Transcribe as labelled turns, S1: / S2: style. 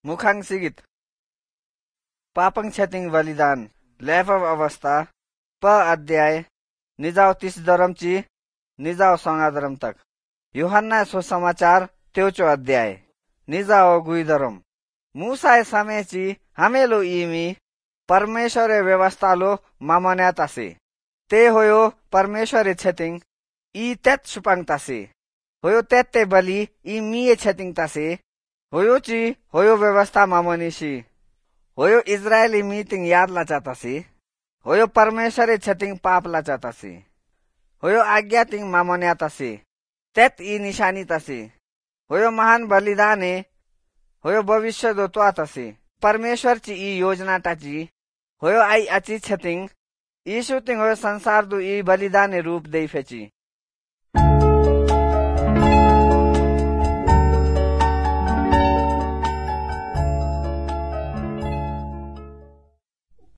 S1: मुखांग सिगित पापंग छतिंग बलिदान लेफव अवस्था प अध्याय निजाव 30 दरमची निजाव 15 दरम तक यूहन्ना सुसमाचार त्योचो अध्याय निजाव गुई दरम मूसा समेची हमेलो इमी परमेश्वरे व्यवस्थालो मामन्यात असे ते होयो परमेश्वरे छतिंग ई तेत सुपांग तसे होयो तेत्ते बली ई मीये छतिंग तसे होयोची होयो व्यवस्था मामनिशी होयो इस्राएली मीटिंग याद लाचातसी होयो परमेश्वरे छतिंग पाप लाचातसी होयो आज्ञा तिंग मामन्यातसी तेत ई निशानी तसी होयो महान बलिदाने होयो भविष्य दोत्वातसी परमेश्वरची ई योजना टाची होयो आई अची छतिंग यीशु तिंग होयो संसार दु ई बलिदाने रूप देई फेची